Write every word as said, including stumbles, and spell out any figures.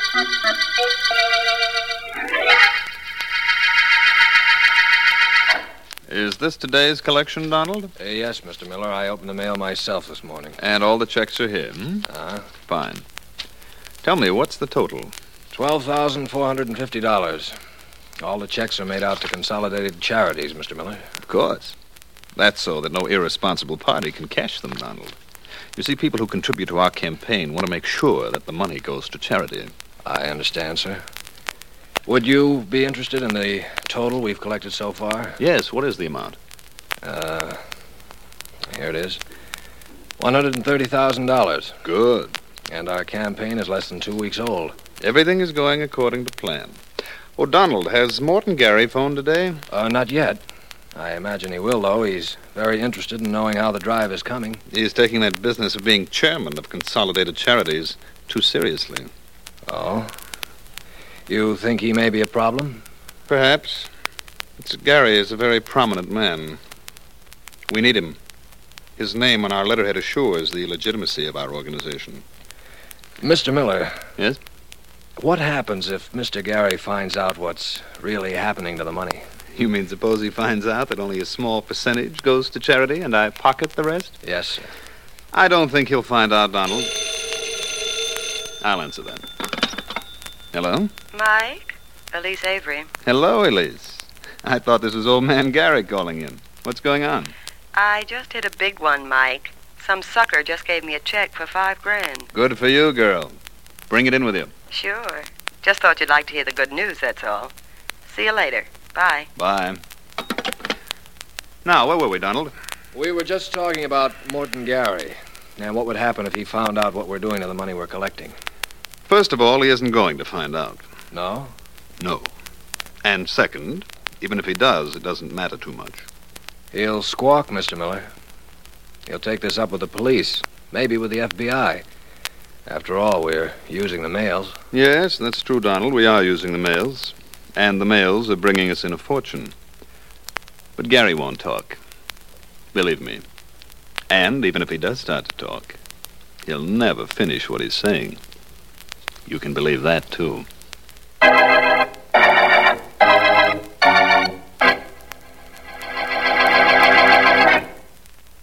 Is this today's collection, Donald? Uh, yes, Mister Miller. I opened the mail myself this morning. And all the checks are here, hmm? Uh-huh. Fine. Tell me, what's the total? twelve thousand four hundred fifty dollars. All the checks are made out to Consolidated Charities, Mister Miller. Of course. That's so that no irresponsible party can cash them, Donald. You see, people who contribute to our campaign want to make sure that the money goes to charity. I understand, sir. Would you be interested in the total we've collected so far? Yes, what is the amount? Uh, here it is. one hundred thirty thousand dollars. Good. And our campaign is less than two weeks old. Everything is going according to plan. Oh, Donald, has Morton Gary phoned today? Uh, not yet. I imagine he will, though. He's very interested in knowing how the drive is coming. He's taking that business of being chairman of Consolidated Charities too seriously. Oh? You think he may be a problem? Perhaps. It's, Gary is a very prominent man. We need him. His name on our letterhead assures the legitimacy of our organization. Mister Miller. Yes? What happens if Mister Gary finds out what's really happening to the money? You mean suppose he finds out that only a small percentage goes to charity and I pocket the rest? Yes, sir. I don't think he'll find out, Donald. I'll answer that. Hello? Mike? Elise Avery. Hello, Elise. I thought this was old man Gary calling in. What's going on? I just hit a big one, Mike. Some sucker just gave me a check for five grand. Good for you, girl. Bring it in with you. Sure. Just thought you'd like to hear the good news, that's all. See you later. Bye. Bye. Now, where were we, Donald? We were just talking about Morton Gary and what would happen if he found out what we're doing to the money we're collecting. First of all, he isn't going to find out. No? No. And second, even if he does, it doesn't matter too much. He'll squawk, Mister Miller. He'll take this up with the police, maybe with the F B I. After all, we're using the mails. Yes, that's true, Donald. We are using the mails. And the mails are bringing us in a fortune. But Gary won't talk. Believe me. And even if he does start to talk, he'll never finish what he's saying. You can believe that, too.